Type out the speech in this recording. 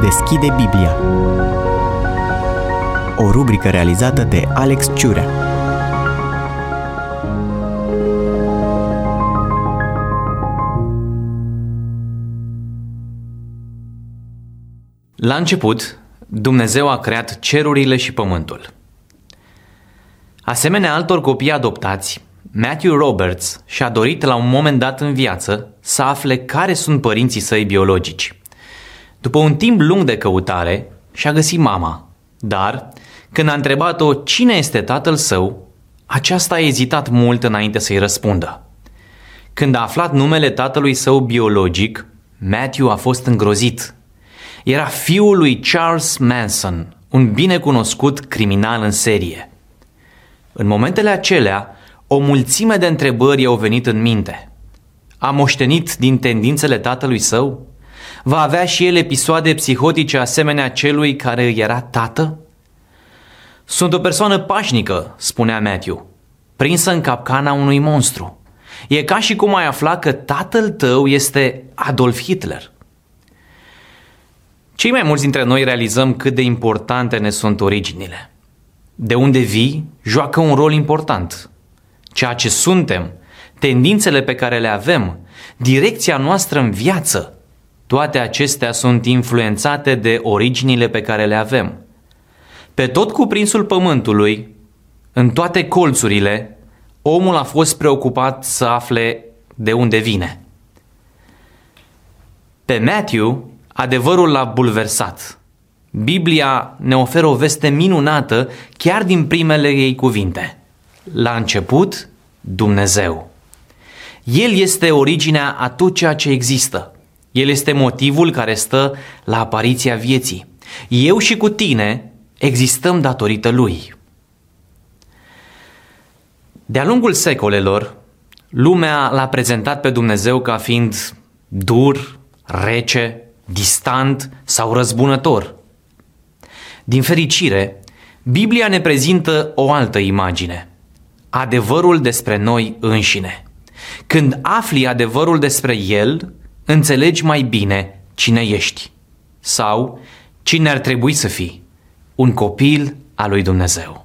Deschide Biblia. O rubrică realizată de Alex Ciurea. La început, Dumnezeu a creat cerurile și pământul. Asemenea altor copii adoptați, Matthew Roberts și-a dorit la un moment dat în viață să afle care sunt părinții săi biologici. După un timp lung de căutare, și-a găsit mama, dar când a întrebat-o cine este tatăl său, aceasta a ezitat mult înainte să-i răspundă. Când a aflat numele tatălui său biologic, Matthew a fost îngrozit. Era fiul lui Charles Manson, un binecunoscut criminal în serie. În momentele acelea, o mulțime de întrebări i-au venit în minte. A moștenit din tendințele tatălui său? Va avea și el episoade psihotice asemenea celui care îi era tată? Sunt o persoană pașnică, spunea Matthew, prinsă în capcana unui monstru. E ca și cum ai afla că tatăl tău este Adolf Hitler. Cei mai mulți dintre noi realizăm cât de importante ne sunt originile. De unde vii joacă un rol important. Ceea ce suntem, tendințele pe care le avem, direcția noastră în viață, toate acestea sunt influențate de originile pe care le avem. Pe tot cuprinsul pământului, în toate colțurile, omul a fost preocupat să afle de unde vine. Pe Matthew, adevărul l-a bulversat. Biblia ne oferă o veste minunată chiar din primele ei cuvinte. La început, Dumnezeu. El este originea a tot ceea ce există. El este motivul care stă la apariția vieții. Eu și cu tine existăm datorită Lui. De-a lungul secolelor, lumea l-a prezentat pe Dumnezeu ca fiind dur, rece, distant sau răzbunător. Din fericire, Biblia ne prezintă o altă imagine, adevărul despre noi înșine. Când afli adevărul despre El, înțelegi mai bine cine ești sau cine ar trebui să fii, un copil al lui Dumnezeu.